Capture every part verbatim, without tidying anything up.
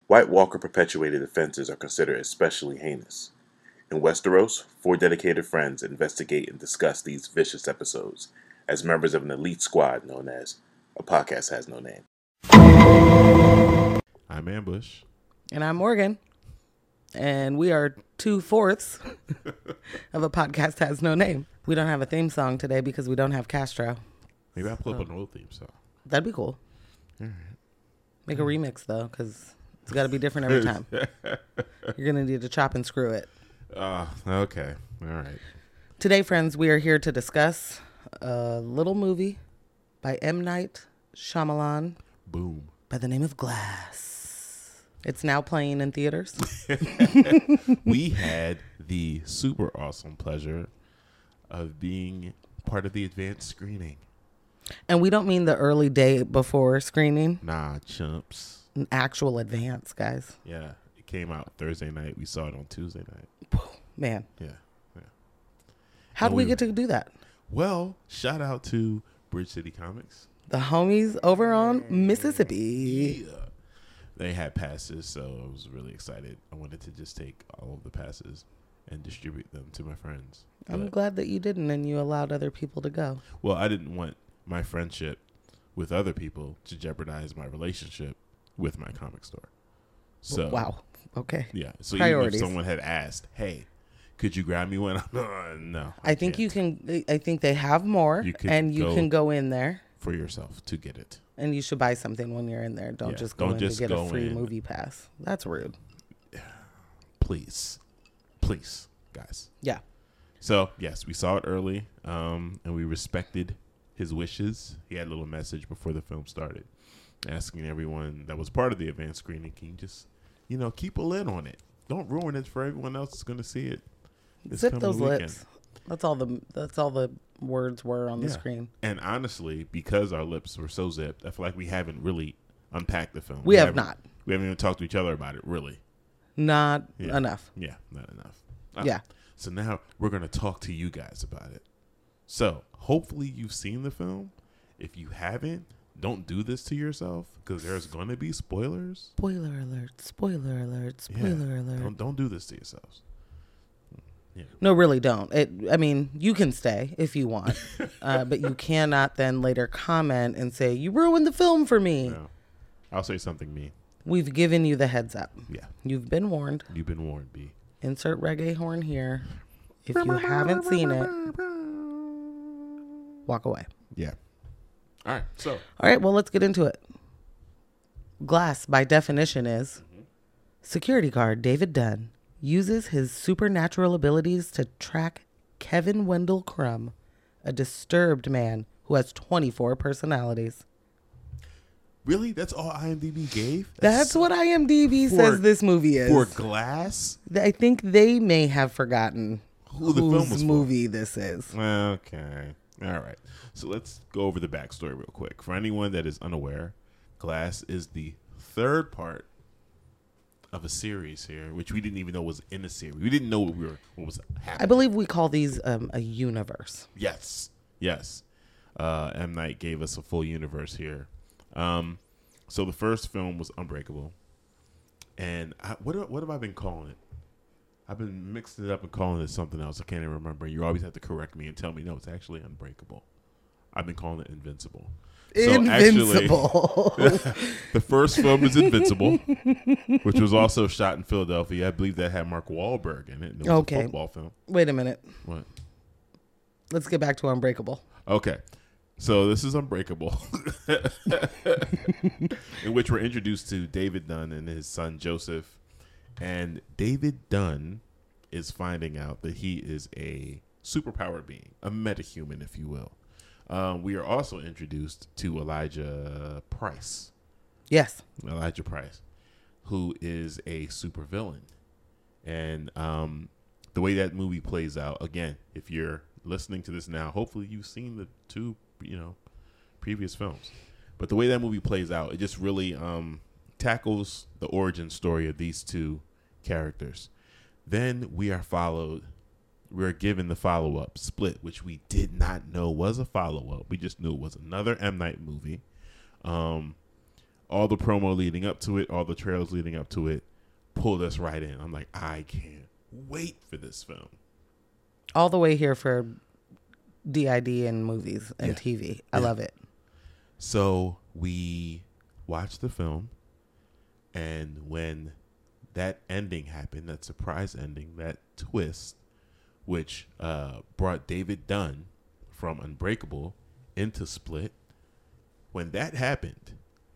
White Walker perpetuated offenses are considered especially heinous. In Westeros, four dedicated friends investigate and discuss these vicious episodes as members of an elite squad known as A Podcast Has No Name. I'm Ambush. And I'm Morgan. And we are two-fourths of A Podcast Has No Name. We don't have a theme song today because we don't have Castro. Maybe I'll pull so. up an old theme song. That'd be cool. All right. Make a remix, though, because it's got to be different every time. You're going to need to chop and screw it. Uh, okay. All right. Today, friends, we are here to discuss a little movie by M. Night Shyamalan. Boom. By the name of Glass. It's now playing in theaters. We had the super awesome pleasure of being part of the advanced screening. And we don't mean the early day before screening. Nah, chumps. An actual advance, guys. Yeah. It came out Thursday night. We saw it on Tuesday night. Man. Yeah. Yeah. How did And we we- get to do that? Well, shout out to Bridge City Comics. The homies over on Mississippi. Yeah. They had passes, so I was really excited. I wanted to just take all of the passes and distribute them to my friends. I'm But- glad that you didn't and you allowed other people to go. Well, I didn't want my friendship with other people to jeopardize my relationship with my comic store. So Wow. Okay. yeah. So Priorities. even if someone had asked, "Hey, could you grab me one?" Uh, no. I, think can't. you can, I think they have more You could and you go- can go in there for yourself to get it. and you should buy something when you're in there. Don't Yeah, just go don't in just to get go a free in. movie pass. That's rude. Please, please, guys. Yeah. So yes, we saw it early, um, and we respected his wishes. He had a little message before the film started, asking everyone that was part of the advanced screening, can you just, you know, keep a lid on it. Don't ruin it for everyone else that's going to see it. this Zip coming those weekend." lips. That's all the that's all the words were on the Yeah. screen. And honestly, because our lips were so zipped, I feel like we haven't really unpacked the film. We have haven't- not. We haven't even talked to each other about it, really. Not Yeah. enough. Yeah, not enough. Uh, Yeah. So now we're going to talk to you guys about it. So hopefully you've seen the film. If you haven't, don't do this to yourself because there's going to be spoilers. Spoiler alert. Spoiler alert. Spoiler Yeah. alert. Don't, don't do this to yourselves. No, really don't. It. I mean, you can stay if you want, uh, but you cannot then later comment and say, you ruined the film for me. No. I'll say something mean. We've given you the heads up. Yeah. You've been warned. You've been warned, B. Insert reggae horn here. If you haven't seen it, walk away. Yeah. All right. So All right, well, let's get into it. Glass, by definition, is security guard David Dunn uses his supernatural abilities to track Kevin Wendell Crumb, a disturbed man who has twenty-four personalities. really, that's all IMDb gave? That's what IMDb For- says this movie is. For Glass? I think they may have forgotten Who the film whose was for. movie this is. Okay. All right. So let's go over the backstory real quick. For anyone that is unaware, Glass is the third part of a series here, which we didn't even know was in a series. We didn't know what we were what was happening. I believe we call these um, a universe. Yes. Yes. Uh, M. Night gave us a full universe here. Um, so the first film was Unbreakable. And I, what, what have I been calling it? I've been mixing it up and calling it something else. I can't even remember. You always have to correct me and tell me, no, it's actually Unbreakable. I've been calling it Invincible. So Invincible. actually, the first film is Invincible, which was also shot in Philadelphia. I believe that had Mark Wahlberg in it. And it was Okay. a football film. Wait a minute. What? Let's get back to Unbreakable. Okay. So this is Unbreakable, in which we're introduced to David Dunn and his son Joseph. And David Dunn is finding out that he is a superpowered being, a metahuman, if you will. Um, we are also introduced to Elijah Price. Yes. Elijah Price, who is a supervillain. And um, the way that movie plays out, again, if you're listening to this now, hopefully you've seen the two, you know, previous films. But the way that movie plays out, it just really um, tackles the origin story of these two characters. Then we are followed, we're given the follow-up, Split, which we did not know was a follow-up. We just knew it was another M. Night movie. Um, all the promo leading up to it, all the trailers leading up to it, pulled us right in. I'm like, I can't wait for this film. All the way here for D I D and movies and Yeah. T V. I Yeah. love it. So we watched the film, and when that ending happened, that surprise ending, that twist, which uh, brought David Dunn from Unbreakable into Split, when that happened,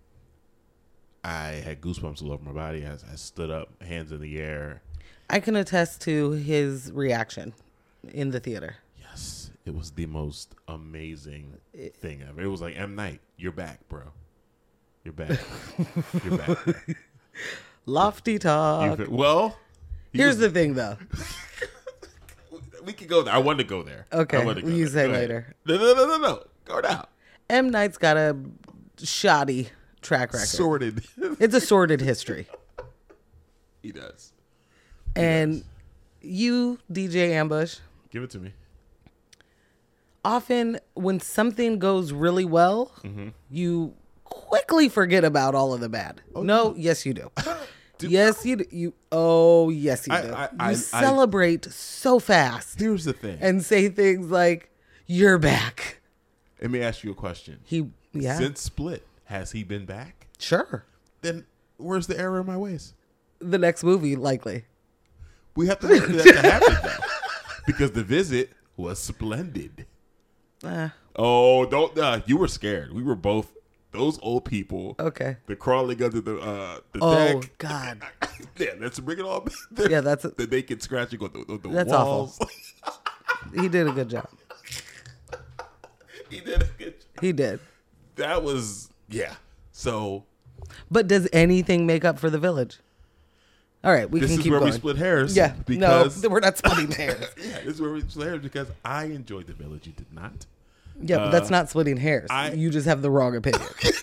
I had goosebumps all over my body as I stood up, hands in the air. I can attest to his reaction in the theater. Yes, it was the most amazing thing ever. It was like, M. Night, you're back, bro. You're back. You're back. Lofty talk. You've- well, he Here's was- the thing, though. we could go there. I wanted to go there. Okay, I wanted to go you there. say Go ahead. later. No, no, no, no, no. Go now. M. Night's got a shoddy track record. Sorted. It's a sordid history. He does. And you, D J Ambush, Give it to me. often when something goes really well, Mm-hmm. you quickly forget about all of the bad. no, yes, you do. yes, you do. You, oh, yes, you I- do. I- you I- I- celebrate so fast Here's the thing. and say things like, you're back. Let me ask you a question. He, yeah, Since Split, has he been back? sure. Then where's the error in my ways? The next movie, likely. We have to wait for that to happen, though. Because The Visit was splendid. Uh, Oh, don't. Uh, you were scared. We were both, those old people. okay. The crawling under the uh, the Oh, deck. God. Yeah, let's bring it all back there. Yeah, that's- the naked scratching on the, on the That's walls. He did a good job. He did a good job. He did. That was, yeah. So But does anything make up for the village? All right, we this can is keep where going. we split hairs. Yeah, because no, we're not splitting hairs. yeah, this is where we split hairs because I enjoyed the village. You did not. Yeah, but that's not splitting hairs. I- you just have the wrong opinion.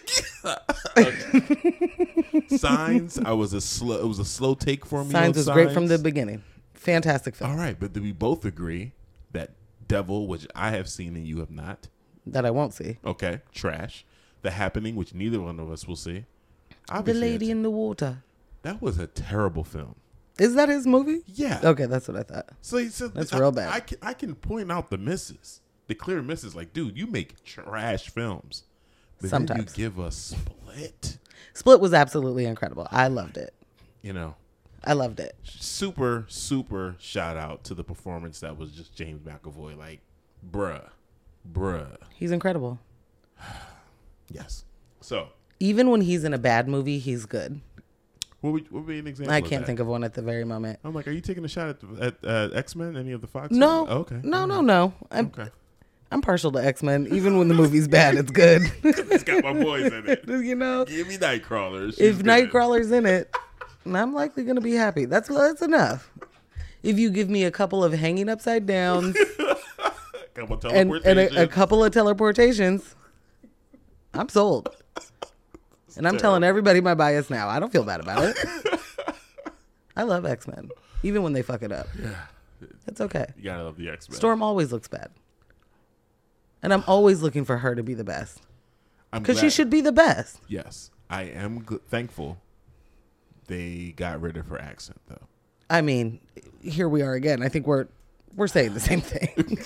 Signs. I was a slow. It was a slow take for me. Signs on was great from the Signs. beginning. Fantastic film All right, but do we both agree that Devil, which I have seen and you have not, that I won't see. okay, trash. The Happening, which neither one of us will see. The Obviously, Lady in the Water. that was a terrible film. Is that his movie? Yeah. Okay, that's what I thought. So, so That's I, real bad. I can, I can point out the misses, the clear misses. Like, dude, you make trash films. But then Sometimes. you give us Split. Split was absolutely incredible. I loved it. You know, I loved it. super, super shout out to the performance that was just James McAvoy. Like, bruh, bruh. He's incredible. Yes. So, Even when he's in a bad movie, he's good. what would, what would be an example? I of can't that? think of one at the very moment. I'm like, are you taking a shot at, the, at uh, X Men? Any of the Fox? No. Oh, okay. No, no, no. I'm Okay. I'm partial to X-Men. Even when the movie's bad, it's good. It's got my boys in it. you know, Give me Nightcrawler. She's if good. Nightcrawler's in it, I'm likely going to be happy. That's that's enough. If you give me a couple of hanging upside downs Couple and, and a, a teleportations. couple of teleportations, I'm sold. And I'm telling everybody my bias now. I don't feel bad about it. I love X-Men, even when they fuck it up. Yeah. It's okay. You gotta love the X Men. Storm always looks bad. And I'm always looking for her to be the best. Because she should be the best. Yes, I am gl- thankful they got rid of her accent though. I mean, here we are again. I think we're we're saying the same thing.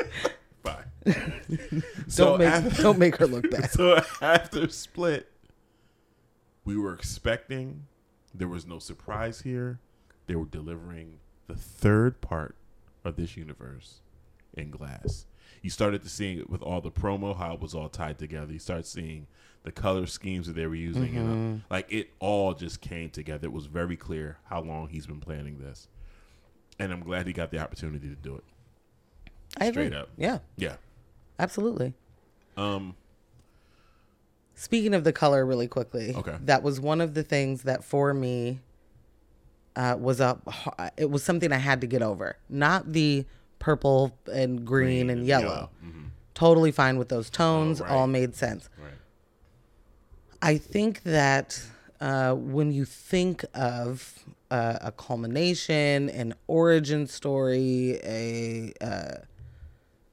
Fine. so don't make after, don't make her look bad. so after Split, we were expecting. There was no surprise here. They were delivering the third part of this universe in Glass. You started to see it with all the promo, how it was all tied together. You start seeing the color schemes that they were using. Mm-hmm. You know, like it all just came together. It was very clear how long he's been planning this, and I'm glad he got the opportunity to do it. I Straight agree. up. Yeah, Yeah. absolutely. Um. Speaking of the color really quickly, Okay. that was one of the things that for me uh, was a it was something I had to get over. Not the purple and green, and yellow. Mhm. Totally fine with those tones. Oh, right. All made sense. Right. I think that uh, when you think of uh, a culmination, an origin story, a uh,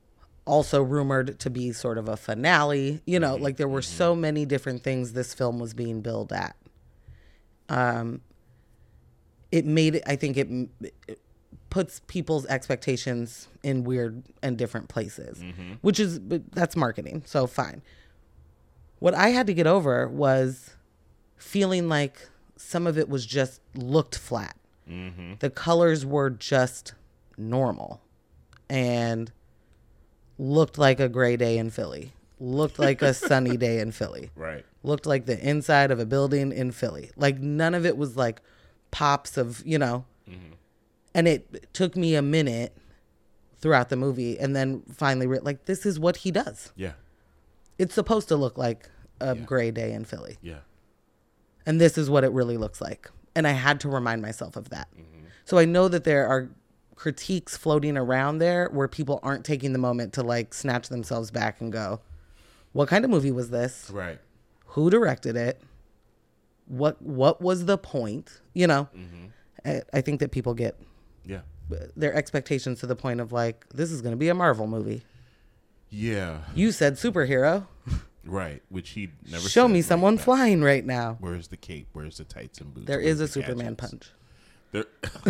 also rumored to be sort of a finale. You know, like there were so many different things this film was being billed at. Um, it made it, I think it, it puts people's expectations in weird and different places, mm-hmm. which is, but that's marketing. So fine. What I had to get over was feeling like some of it was just looked flat. Mm-hmm. The colors were just normal and looked like a gray day in Philly, looked like a sunny day in Philly, right? Looked like the inside of a building in Philly. Like none of it was like pops of, you know, mm-hmm. and it took me a minute throughout the movie and then finally re- like, this is what he does. Yeah. It's supposed to look like a yeah. gray day in Philly. Yeah. And this is what it really looks like. And I had to remind myself of that. Mm-hmm. So I know that there are critiques floating around there where people aren't taking the moment to like snatch themselves back and go, what kind of movie was this? Right. Who directed it? What what was the point? You know, mm-hmm. I, I think that people get yeah their expectations to the point of like, this is going to be a Marvel movie. Yeah. You said superhero. Right, which he never Show said me like someone that. Flying right now. Where's the cape? Where's the tights and boots? There Where's is a the Superman gadgets? punch. There...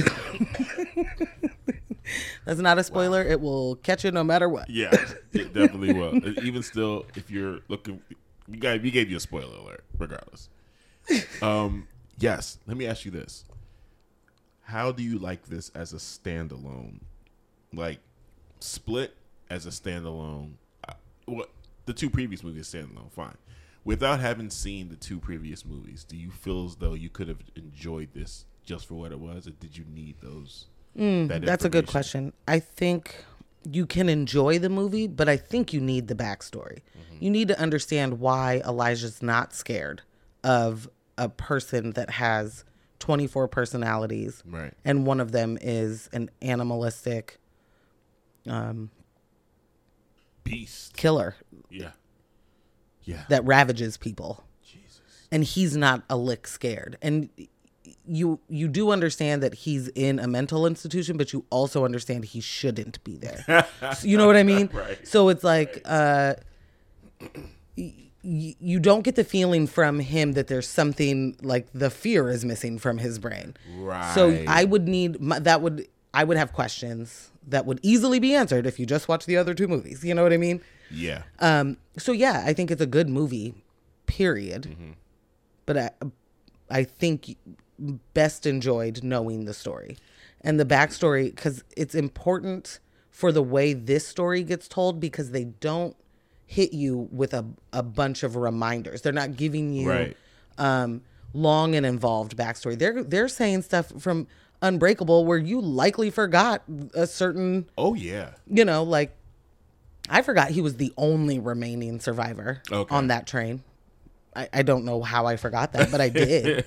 That's not a spoiler. Wow. It will catch you no matter what. Yeah, it definitely will. Even still, if you're looking, we got we gave you a spoiler alert, regardless. Um, yes. Let me ask you this: how do you like this as a standalone? Like, Split as a standalone. Uh, what the two previous movies standalone, fine. Without having seen the two previous movies, do you feel as though you could have enjoyed this just for what it was, or did you need those? Mm, that that's a good question. I think you can enjoy the movie, but I think you need the backstory. Mm-hmm. You need to understand why Elijah's not scared of a person that has twenty-four personalities, right? And one of them is an animalistic um, beast killer. Yeah, yeah. That ravages people. Jesus. And he's not a lick scared. And you you do understand that he's in a mental institution, but you also understand he shouldn't be there. So, you know what I mean? Right. So it's like right. uh, y- y- you don't get the feeling from him that there's something like the fear is missing from his brain. Right. So I would need my, that would I would have questions that would easily be answered if you just watch the other two movies. You know what I mean? Yeah. Um. So yeah, I think it's a good movie. Period. Mm-hmm. But I, I think. Best enjoyed knowing the story and the backstory, because it's important for the way this story gets told, because they don't hit you with a, a bunch of reminders. They're not giving you right. um, long and involved backstory. They're they're saying stuff from Unbreakable where you likely forgot a certain. Oh yeah. You know, like I forgot he was the only remaining survivor okay. on that train. I, I don't know how I forgot that, but I did.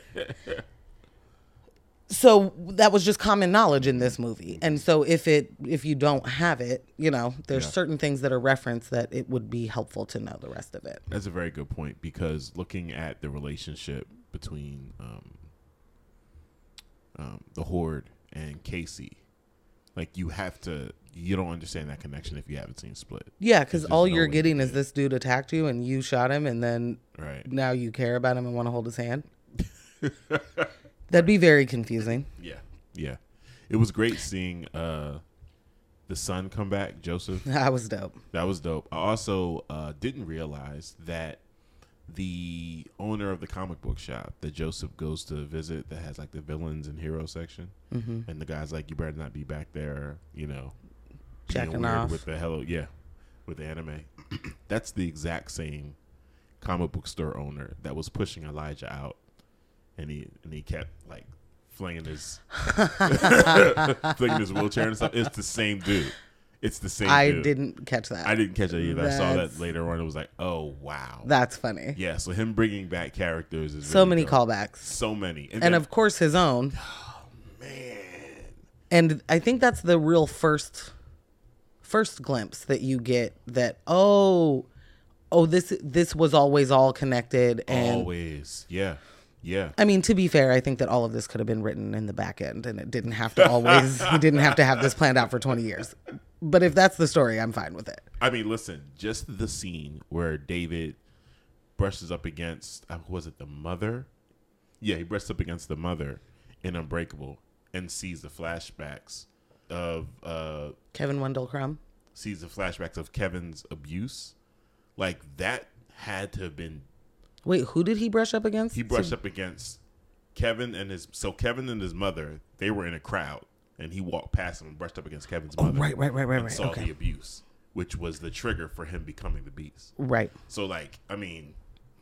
So that was just common knowledge in this movie. And so if it if you don't have it, you know, there's yeah. certain things that are referenced that it would be helpful to know the rest of it. That's a very good point, because looking at the relationship between um, um, the Horde and Casey, like you have to, you don't understand that connection if you haven't seen Split. Yeah, because all no you're getting is this dude attacked you and you shot him, and then right. now you care about him and want to hold his hand. That'd be very confusing. Yeah, yeah. It was great seeing uh, the son come back, Joseph. That was dope. That was dope. I also uh, didn't realize that the owner of the comic book shop that Joseph goes to visit, that has like the villains and hero section, mm-hmm. and the guy's like, "You better not be back there," you know, checking off with the hello, yeah, with the anime. That's the exact same comic book store owner that was pushing Elijah out. And he and he kept like flinging his flinging his wheelchair and stuff. It's the same dude. It's the same. I dude. didn't catch that. I didn't catch that either. That's, I saw that later on. It was like, oh wow, that's funny. Yeah. So him bringing back characters is so really many dope. callbacks. So many, and, and then, of course his own. Oh man. And I think that's the real first first glimpse that you get that oh oh this this was always all connected and always yeah. Yeah. I mean, to be fair, I think that all of this could have been written in the back end, and it didn't have to always, he didn't have to have this planned out for twenty years. But if that's the story, I'm fine with it. I mean, listen, just the scene where David brushes up against, uh, was it the mother? Yeah, he brushes up against the mother in Unbreakable and sees the flashbacks of, uh, Kevin Wendell Crumb. sees the flashbacks of Kevin's abuse. Like, that had to have been. Wait, who did he brush up against? He brushed up against Kevin and his, so Kevin and his mother, they were in a crowd. And he walked past him and brushed up against Kevin's Oh, mother. right, right, right, right, and right. saw Okay. the abuse, which was the trigger for him becoming the Beast. Right. So, like, I mean,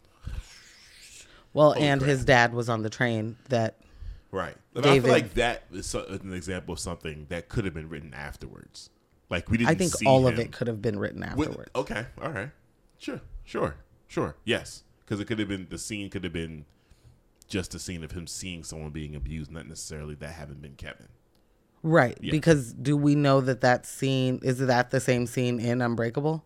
Well, Holy and crap. his dad was on the train that. right. But I David- feel like that is so- an example of something that could have been written afterwards. Like, we didn't I think see all of him it could have been written with- afterwards. okay, all right. Sure, sure, sure. Yes. Because it could have been, the scene could have been just a scene of him seeing someone being abused, not necessarily that having been Kevin. Right. Yeah. Because do we know that that scene, is that the same scene in Unbreakable?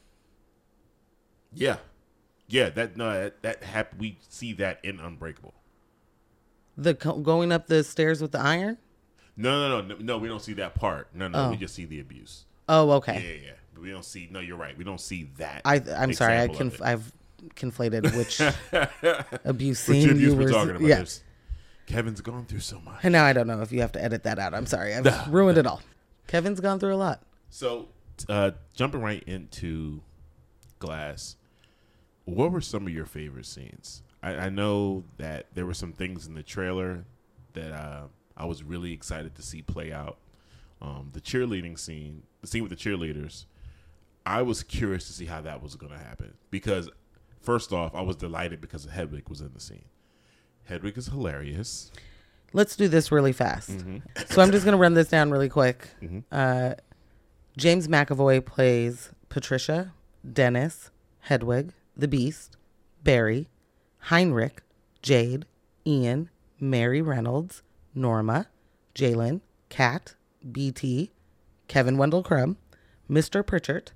Yeah. Yeah, that, no, that, that hap- we see that in Unbreakable. The co- going up the stairs with the iron? No, no, no, no, no. We don't see that part. No, no, Oh. we just see the abuse. Oh, Yeah, okay. yeah, yeah. But we don't see. No, you're right. We don't see that. I, I'm sorry. I example of conf- it. I've conflated which abuse Which scene abuse you we're were. talking about? Yeah. There's- Kevin's gone through so much. And now I don't know if you have to edit that out. I'm sorry. I've No, ruined it all. Kevin's gone through a lot. So, uh, jumping right into Glass, what were some of your favorite scenes? I, I know that there were some things in the trailer that uh, I was really excited to see play out. Um, the cheerleading scene, the scene with the cheerleaders, I was curious to see how that was going to happen. Because, first off, I was delighted because Hedwig was in the scene. Hedwig is hilarious. Let's do this really fast. Mm-hmm. So I'm just going to run this down really quick. Mhm. Uh, James McAvoy plays Patricia, Dennis, Hedwig, the Beast, Barry, Heinrich, Jade, Ian, Mary Reynolds, Norma, Jalen, Kat, B T, Kevin Wendell Crumb, Mister Pritchard,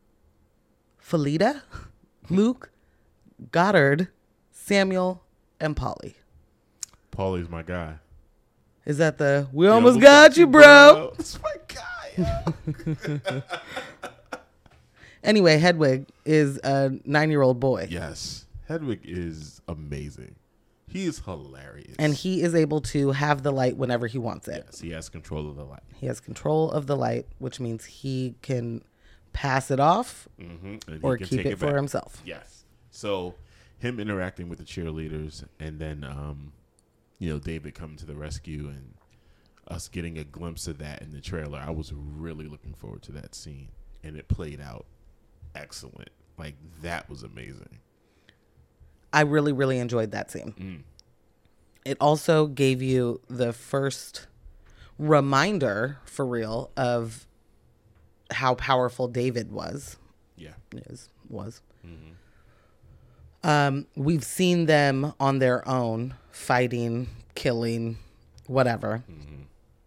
Felita, Luke, Goddard, Samuel, and Polly. Paulie's my guy. Is that the we almost got you, bro? That's my guy. Anyway, Hedwig is a nine-year-old boy, Yes. Hedwig is amazing. He is hilarious. and he is able to have the light whenever he wants it. Yes, he has control of the light. He has control of the light, which means he can pass it off Mm-hmm. or keep it, for himself. Yes. So him interacting with the cheerleaders and then, um, you know, David coming to the rescue and us getting a glimpse of that in the trailer. I was really looking forward to that scene, and it played out excellent. Like, that was amazing. I really, really enjoyed that scene. Mm. It also gave you the first reminder, for real, of how powerful David was. Yeah. Is was. Mm-hmm. Um, we've seen them on their own, fighting, killing, whatever. Mm-hmm.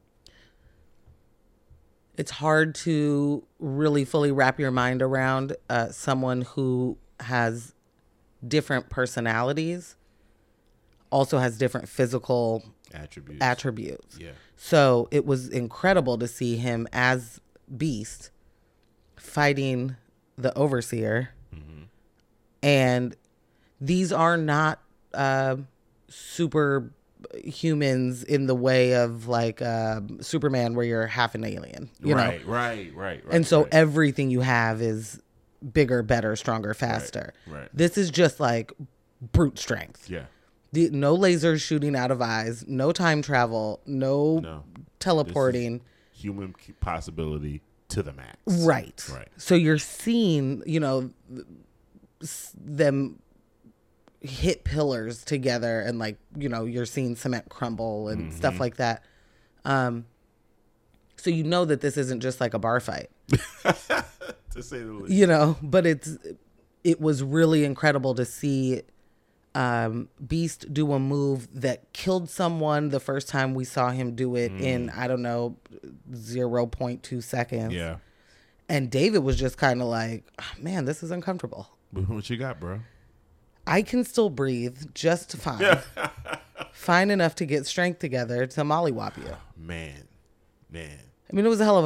It's hard to really fully wrap your mind around uh, someone who has different personalities, also has different physical Attributes. attributes. Yeah. So it was incredible to see him as Beast fighting the Overseer. Mm-hmm. And these are not uh, super humans in the way of like uh, Superman, where you're half an alien, you right, know? right, right, right. And so right. everything you have is bigger, better, stronger, faster. right. This is just like brute strength. Yeah. The, no lasers shooting out of eyes, no time travel, no, No. teleporting. Human possibility to the max. Right. Right. So you're seeing, you know, s- them hit pillars together and like, you know, you're seeing cement crumble and Mm-hmm. stuff like that. Um, so you know that this isn't just like a bar fight, To say the least. you know, but it's, it was really incredible to see um, Beast do a move that killed someone the first time we saw him do it in, I don't know, zero point two seconds. Yeah. And David was just kind of like, oh, man, this is uncomfortable. But what you got, bro? I can still breathe just fine. Fine enough to get strength together to mollywop you. Man. Man. I mean, it was a hell of a fight.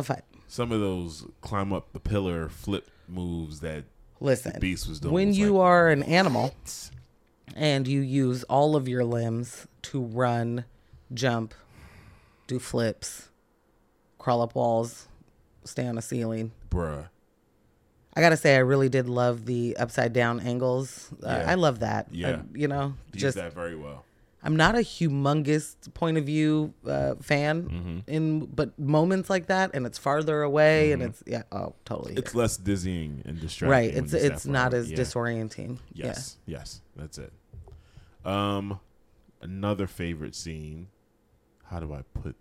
some of those climb up the pillar flip moves that Listen, the Beast was doing. when was you like, are an animal and you use all of your limbs to run, jump, do flips, crawl up walls, stay on a ceiling. bruh. I gotta say, I really did love the upside down angles. Uh, Yeah. I love that. Yeah. I- you know, He just used that very well. I'm not a humongous point of view uh, fan Mm-hmm. in, but moments like that, and it's farther away, and it's yeah, oh, totally. It's here. less dizzying and distracting. right. when It's you step it's not forward. as Yeah. disorienting. Yes, yes, that's it. Um, another favorite scene. How do I put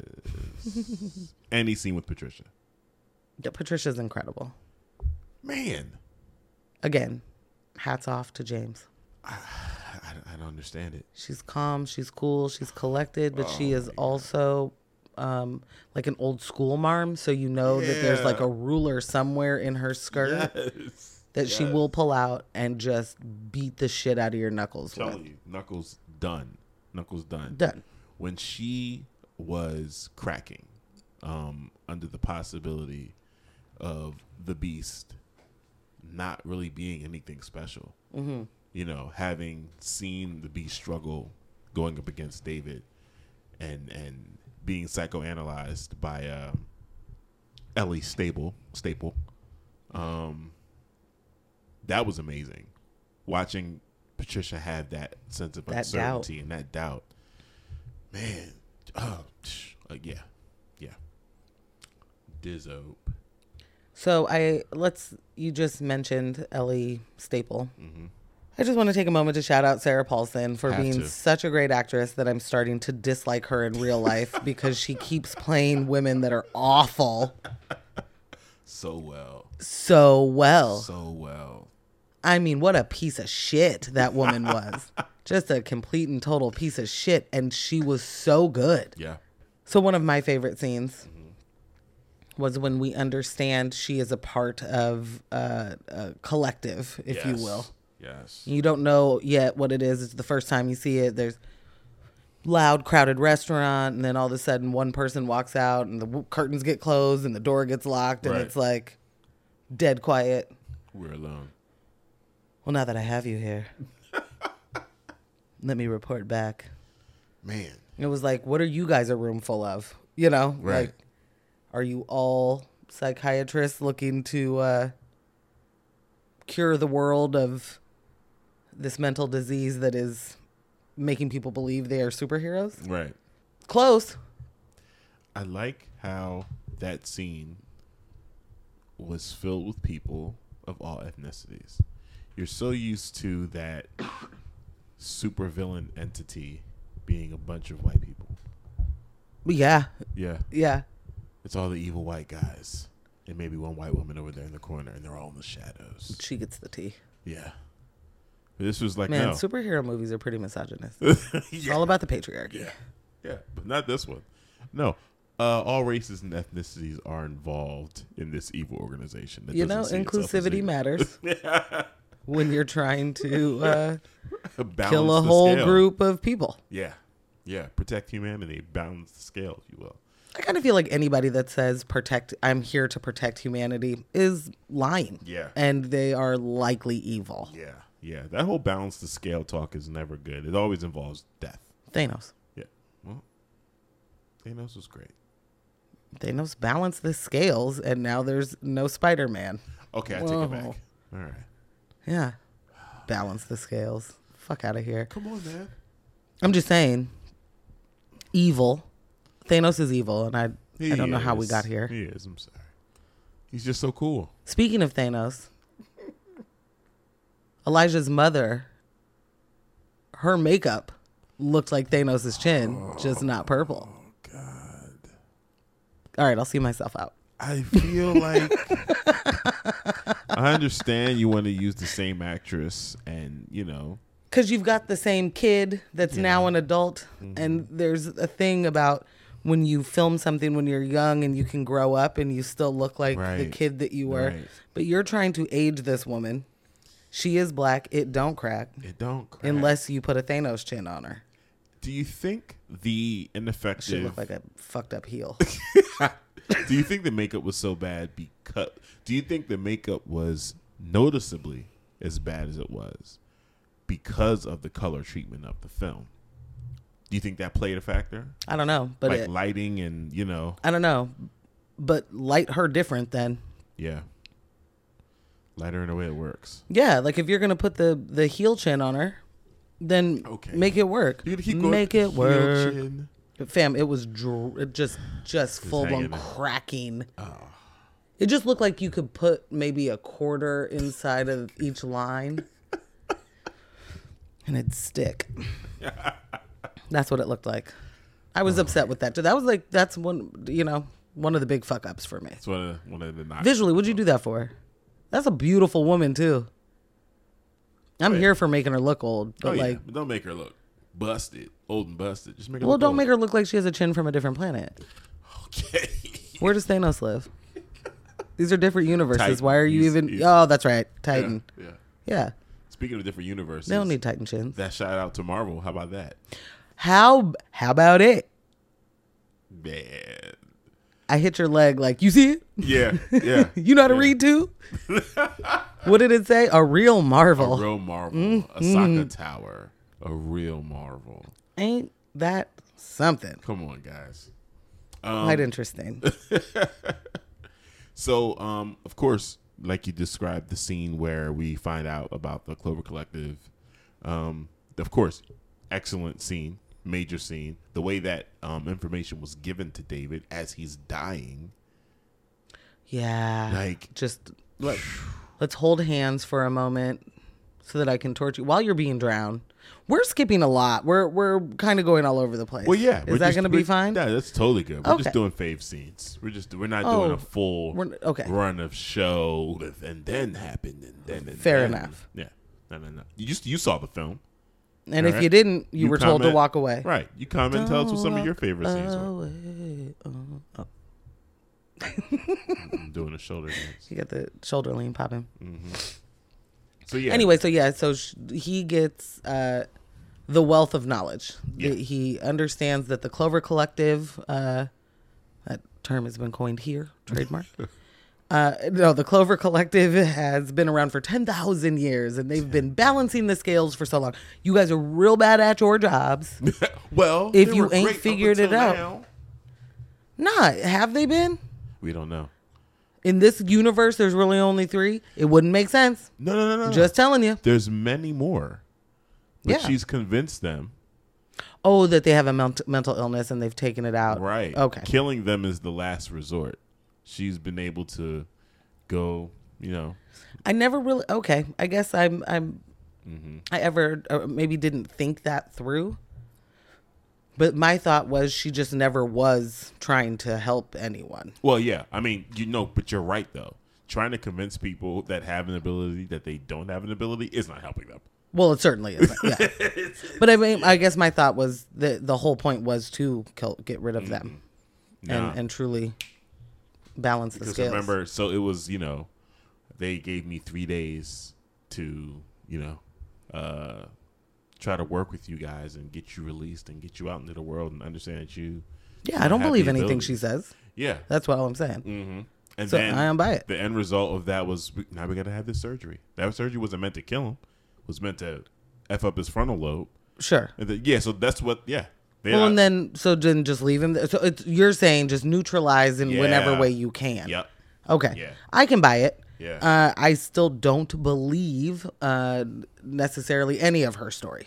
this? Any scene with Patricia. Yeah. Patricia's incredible. Man, Again, hats off to James. I, I don't understand it. She's calm, she's cool, she's collected, but she Oh is also um, like an old school marm. So you know that there's like Yeah. a ruler somewhere in her skirt Yes, that she yes. will pull out and just beat the shit out of your knuckles Telling with. you, Knuckles done. Knuckles done. Done. When she was cracking, um, under the possibility of the Beast not really being anything special. Mm-hmm. You know, having seen the Beast struggle going up against David and and being psychoanalyzed by um, Ellie Staple, Staple, um, that was amazing. Watching Patricia have that sense of That uncertainty and that doubt, man. Oh, psh, uh, yeah, yeah. Dizzo. So I let's you just mentioned Ellie Staple. Mm-hmm. I just want to take a moment to shout out Sarah Paulson for Have being to. such a great actress that I'm starting to dislike her in real life because she keeps playing women that are awful So well, so well. so well. I mean, what a piece of shit that woman was. Just a complete and total piece of shit. And she was so good. Yeah. So one of my favorite scenes was when we understand she is a part of uh, a collective, if Yes. you will. Yes. You don't know yet what it is. It's the first time you see it. There's loud, crowded restaurant, and then all of a sudden one person walks out and the w- curtains get closed and the door gets locked, and Right. it's like dead quiet. We're alone. Well, now that I have you here, let me report back. Man. It was like, what are you guys a room full of? You know, Right. like, are you all psychiatrists looking to uh, cure the world of this mental disease that is making people believe they are superheroes? Right. Close. I like how that scene was filled with people of all ethnicities. You're so used to that supervillain entity being a bunch of white people. Yeah, Yeah. yeah. It's all the evil white guys. And maybe one white woman over there in the corner, and they're all in the shadows. She gets the tea. Yeah. But this was like, Man, no. superhero movies are pretty misogynist. It's all about the patriarchy. Yeah. Yeah, but not this one. No. Uh, all races and ethnicities are involved in this evil organization. that You know, doesn't see itself as inclusivity evil. matters when you're trying to uh, Balance kill a the whole scale. group of people. Yeah. Yeah. Protect humanity. Balance the scale, if you will. I kind of feel like anybody that says protect, I'm here to protect humanity is lying. Yeah. And they are likely evil. Yeah. Yeah. That whole balance the scale talk is never good. It always involves death. Thanos. Yeah. Well, Thanos was great. Thanos balanced the scales and now there's no Spider-Man. Okay, I take Whoa. it back. All right. Yeah. Balance the scales. Fuck out of here. Come on, man. I'm just saying, evil. Thanos is evil, and I He I don't know how we is. got here. He is. I'm sorry. He's just so cool. Speaking of Thanos, Elijah's mother, her makeup looked like Thanos' chin, just not purple. Oh, God. All right, I'll see myself out. I feel like I understand you want to use the same actress and, you know. Because you've got the same kid that's now an adult, and there's a thing about when you film something when you're young and you can grow up and you still look like the Right. kid that you were. Right. But you're trying to age this woman. She is black. It don't crack It don't crack. unless you put a Thanos chin on her. Do you think the She ineffective. looked like a fucked up heel. Do you think the makeup was so bad because? Do you think the makeup was noticeably as bad as it was because of the color treatment of the film? Do you think that played a factor? I don't know, but like it, lighting and you know, I don't know, but light her different then. yeah, lighter in the way it works. Yeah, like if you're gonna put the the heel chin on her, then Okay. make it work. You gotta keep going Make it heel work, chin. fam. It was dr- it just just full blown hanging. cracking. Oh. It just looked like you could put maybe a quarter inside of each line, and it'd stick. That's what it looked like. I was upset with that. That was like that's one you know one of the big fuck ups for me. It's one of the, one of the knocks. Visually, what'd you do that for? That's a beautiful woman too. I'm Right. here for making her look old, but Oh, yeah. like, But don't make her look busted, old and busted. Just make her well, look don't old. make her look like she has a chin from a different planet. Okay. Where does Thanos live? These are different universes. Titan. Why are you He's- even? he's- Oh, that's right, Titan. Yeah, yeah. Yeah, Speaking of different universes, they don't need Titan chins. that shout out to Marvel. How about that? How how about it? Man. I hit your leg like you see it. Yeah, yeah. You know how to yeah. read too. What did it say? A real marvel. A real marvel. Mm-hmm. Asaka Tower. A real marvel. Ain't that something? Come on, guys. Um, Quite interesting. So, um, of course, like you described, the scene where we find out about the Clover Collective. Um, of course, excellent scene, major scene. The way that um, information was given to David as he's dying. Yeah. Like- just let, let's hold hands for a moment so that I can torture you while you're being drowned. We're skipping a lot. We're we're kind of going all over the place. Well, yeah. we're Is that just- going to be we're- fine? Yeah, that's totally good. We're just Okay. doing fave scenes. We're just we're not Oh, doing a full we're- okay. run of show with, and then happened and then and Fair then. enough. Yeah. No, no, no. You just you saw the film. And if Alright. you didn't, you, You were told to comment- walk away. Right. You comment and tell us what some of your Walk favorite scenes were. away. Oh, oh. I'm doing a shoulder dance. You got the shoulder lean popping. So yeah. Anyway, so yeah, so sh- he gets uh, the wealth of knowledge. Yeah. The- he understands that the Clover Collective, uh, that term has been coined here, trademark. uh, no, the Clover Collective has been around for ten thousand years, and they've been balancing the scales for so long. You guys are real bad at your jobs. well, if they you were ain't great up figured it until out. now. Nah, have they been? We don't know. In this universe, there's really only three. It wouldn't make sense. No, no, no, no. Just telling you. There's many more. But Yeah. she's convinced them. Oh, that they have a ment- mental illness and they've taken it out. Right. Okay. Killing them is the last resort. She's been able to go, you know. I never really. Okay, I guess I'm. I'm. Mm-hmm. I ever or maybe didn't think that through. But my thought was she just never was trying to help anyone. Well, yeah. I mean, you know, but you're right, though. Trying to convince people that have an ability that they don't have an ability is not helping them. Well, it certainly isn't. Yeah. But I mean, I guess my thought was that the whole point was to kill, get rid of them, Nah. and and truly balance the Because scales. remember, so it was, you know, they gave me three days to, you know, uh, try to work with you guys and get you released and get you out into the world and understand that you. Yeah, I don't have believe the anything ability. she says. Yeah. That's what I'm saying. Mm-hmm. And So then I am by it. the end result of that was we- now we got to have this surgery. That surgery wasn't meant to kill him. It was meant to F up his frontal lobe. Sure. And the, yeah, so that's what, yeah. They Well, are- and then so then just leave him. There. So it's, you're saying just neutralize in whatever Yeah. way you can. Yep. Okay. Yeah. I can buy it. Yeah. Uh, I still don't believe uh, necessarily any of her story.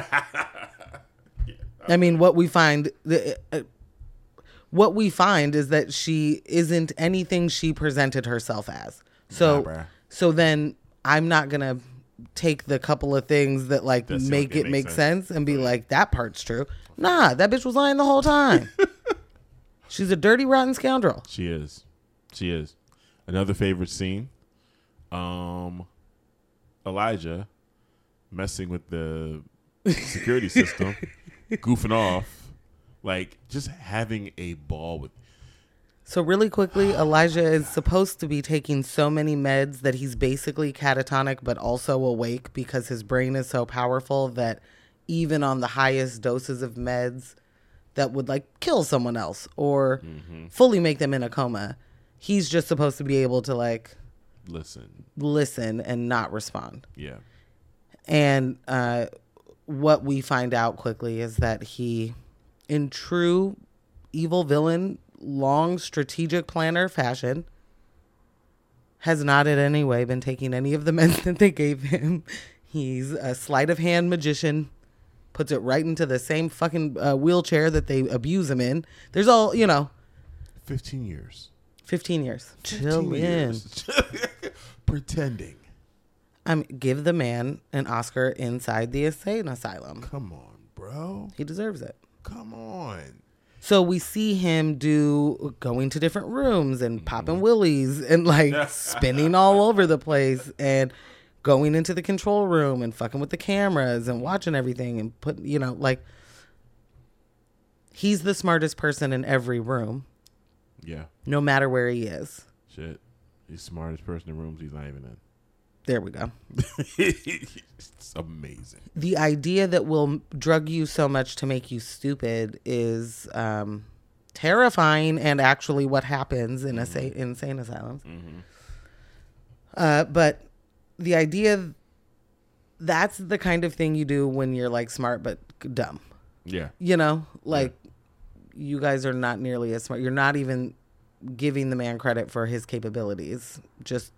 I mean, what we find, the, uh, what we find is that she isn't anything she presented herself as. So, Nah, bruh. so then I'm not gonna take the couple of things that like That's the make only it thing make makes sense. sense. and be like that part's true. Nah, that bitch was lying the whole time. She's a dirty, rotten scoundrel. She is. She is. Another favorite scene. Um, Elijah messing with the security system, goofing off, like just having a ball with. So really quickly, Elijah is supposed to be taking so many meds that he's basically catatonic but also awake because his brain is so powerful that even on the highest doses of meds, that would like kill someone else or Mm-hmm. fully make them in a coma. He's just supposed to be able to like Listen. listen and not respond. Yeah. And uh, what we find out quickly is that he, in true evil villain, long strategic planner fashion, has not in any way been taking any of the meds that they gave him. He's a sleight of hand magician, puts it right into the same fucking uh, wheelchair that they abuse him in. There's all, you know, Fifteen years. fifteen years. fifteen Chill in. years. Pretending. I mean, give the man an Oscar inside the insane asylum. Come on, bro. He deserves it. Come on. So we see him do going to different rooms and popping willies and like spinning all over the place and going into the control room and fucking with the cameras and watching everything and put, you know, like he's the smartest person in every room, Yeah. no matter where he is. Shit. He's the smartest person in rooms he's not even in. There we go. It's amazing. The idea that we'll drug you so much to make you stupid is um, terrifying and actually what happens in a sa- insane asylums. Mm-hmm. Uh, but the idea, that's the kind of thing you do when you're like smart but dumb. Yeah. You know, like you guys are not nearly as smart. You're not even giving the man credit for his capabilities. Just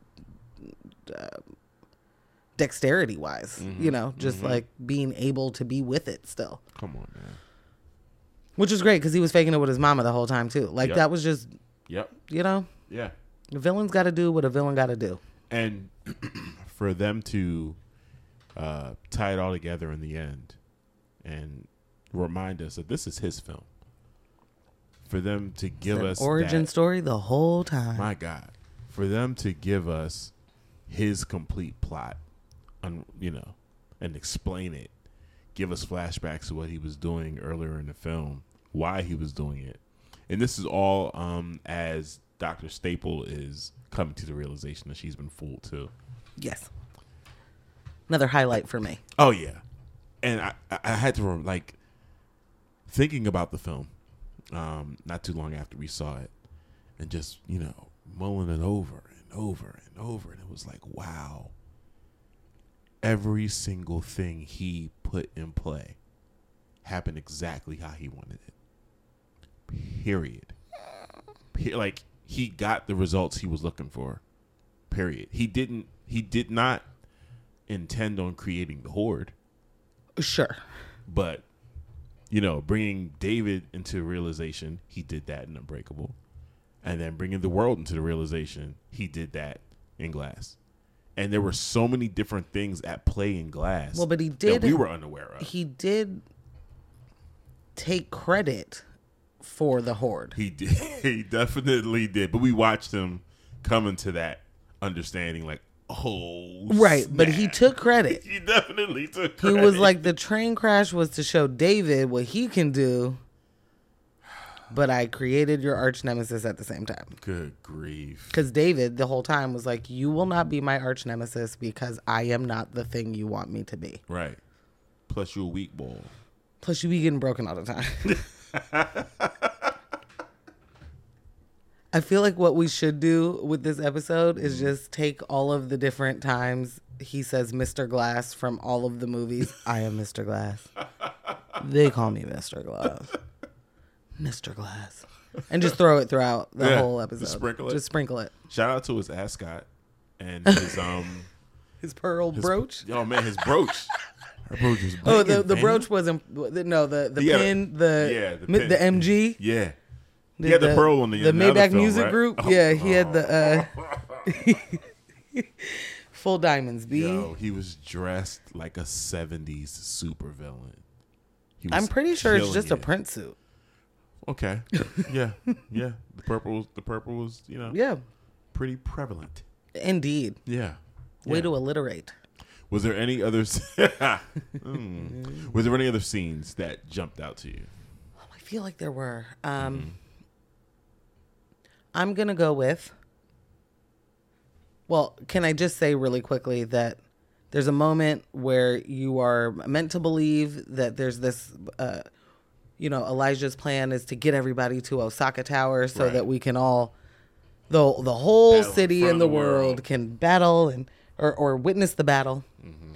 uh, dexterity wise, Mm-hmm. you know, just Mm-hmm. like being able to be with it still, Come on, man. which is great because he was faking it with his mama the whole time too. Like Yep. that was just, Yep. you know, Yeah. the villain's got to do what a villain got to do. And for them to uh, tie it all together in the end and remind us that this is his film. For them to give Their us origin that, story the whole time. my God, for them to give us his complete plot, on you know, and explain it, give us flashbacks to what he was doing earlier in the film, why he was doing it, and this is all um, as Doctor Staple is coming to the realization that she's been fooled too. Yes. Another highlight for me. Oh yeah, and I I I had to rem- like thinking about the film, um, not too long after we saw it, and just you know mulling it over and over and over, and it was like wow. Every single thing he put in play happened exactly how he wanted it. Period. Pe- like he got the results he was looking for. Period. He didn't. He did not intend on creating the Horde, Sure. but you know, bringing David into realization, he did that in Unbreakable, and then bringing the world into the realization, he did that in Glass. And there were so many different things at play in Glass. Well, but he did- that we were unaware of. He did take credit for the Horde. He did. He definitely did. But we watched him come into that understanding, like, oh, Right, but he snap. took credit. He definitely took He credit. was like, the train crash was to show David what he can do, but I created your arch nemesis at the same time. good grief. Because David, the whole time, was like, you will not be my arch nemesis because I am not the thing you want me to be. Right. Plus, you're a weak ball. Plus, you be getting broken all the time. I feel like what we should do with this episode is just take all of the different times he says Mister Glass from all of the movies. I am Mister Glass. They call me Mister Glass. Mister Glass. And just throw it throughout the Yeah, whole episode. just sprinkle it. Just sprinkle it. Shout out to his ascot and his um His pearl his, brooch. Oh man, his brooch. Her brooch was Oh, the, banging, the man. brooch wasn't. No, the, the He had a- pin, the, yeah, the mi- pin. the M G. Yeah. He had the, pearl on the the in the other Maybach film, Music right? Group. Oh. Yeah, he had the uh, full diamonds. B. Yo, he was dressed like a seventies supervillain. He was I'm pretty sure it's killing just a it. print suit. Okay. Yeah. Yeah. The purple was the purple was, you know, Yeah, pretty prevalent. indeed. Yeah. Way Yeah. to alliterate. Was there any other mm. Was there any other scenes that jumped out to you? I feel like there were. Um, Mm-hmm. I'm gonna go with. Well, can I just say really quickly that there's a moment where you are meant to believe that there's this. Uh, you know, Elijah's plan is to get everybody to Osaka Tower so Right. that we can all, the the whole Battle in city front and of the the world, world. can battle and or or witness the battle. Mm-hmm.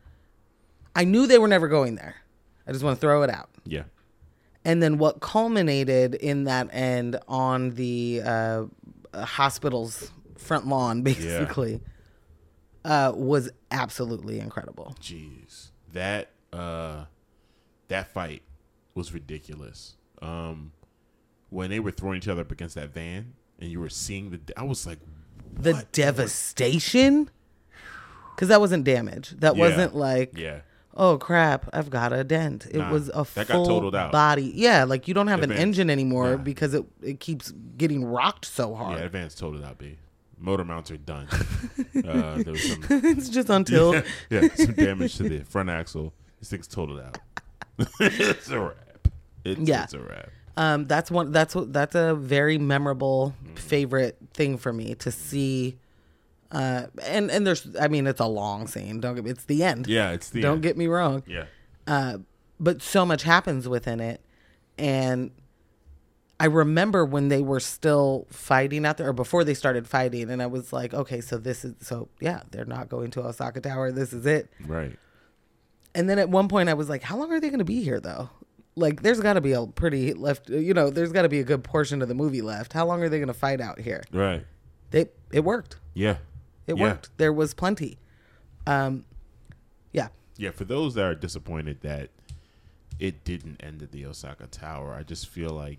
I knew they were never going there. I just want to throw it out. Yeah. And then what culminated in that end on the uh, hospital's front lawn, basically, uh, was absolutely incredible. Jeez. That uh that fight was ridiculous. Um when they were throwing each other up against that van and you were seeing the I was like, The what? devastation, because that wasn't damage. That Yeah. wasn't like, Yeah. oh crap, I've got a dent. It Nah, was a that got full totaled out. body. Yeah, like you don't have an Advanced. engine anymore Nah. because it it keeps getting rocked so hard. Yeah, advanced told it out, B. Motor mounts are done. uh, there was some, It's just on tilt. yeah, yeah, some damage to the front axle. This thing's totaled out. It's a wrap. It's, Yeah. it's a wrap. Um, that's one. That's what- that's a very memorable Mm-hmm. favorite thing for me to see. Uh, and and there's, I mean, it's a long scene. Don't get, it's the end. Yeah, it's the Don't end. get me wrong. Yeah. Uh, but so much happens within it, and I remember when they were still fighting out there, or before they started fighting, and I was like, okay, so this is so yeah, they're not going to Osaka Tower. This is it. Right. And then at one point, I was like, how long are they going to be here though? Like, there's got to be a pretty left, you know, there's got to be a good portion of the movie left. How long are they going to fight out here? Right. They, it worked. Yeah. It Yeah. worked. There was plenty. Um, yeah. Yeah, for those that are disappointed that it didn't end at the Osaka Tower, I just feel like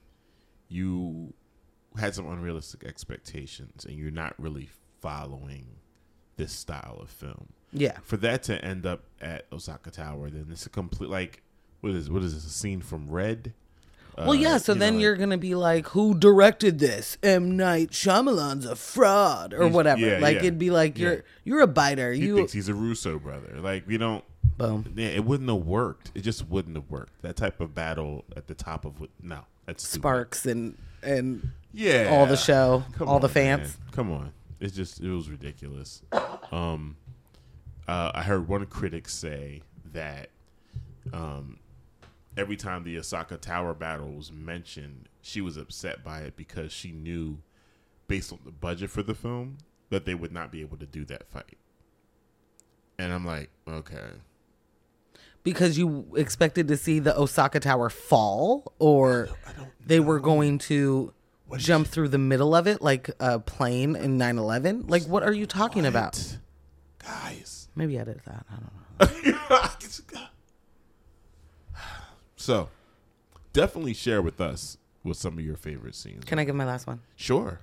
you had some unrealistic expectations and you're not really following this style of film. Yeah. For that to end up at Osaka Tower, then it's a complete, like, what is what is this, a scene from Red? Well, yeah. So you know, then like- you're going to be like, who directed this? M. Night Shyamalan's a fraud or He's- whatever. yeah, like, yeah, it'd be like, yeah. you're, you're a biter. He You, thinks he's a Russo brother. Like, we don't, boom. yeah, it wouldn't have worked. It just wouldn't have worked. That type of battle at the top of, what? no, that's stupid. Sparks and, and Yeah, all the show, Come all the on, fans. man. Come on, it's just it was ridiculous. Um, uh, I heard one critic say that um, every time the Osaka Tower battle was mentioned, she was upset by it because she knew, based on the budget for the film, that they would not be able to do that fight. And I'm like, okay. Because you expected to see the Osaka Tower fall, or they were going to jump through the middle of it like a plane in nine eleven? Like, what are you talking about? What? Guys. Maybe I did that. I don't know. So, definitely share with us what some of your favorite scenes. Can I give my last one? Sure.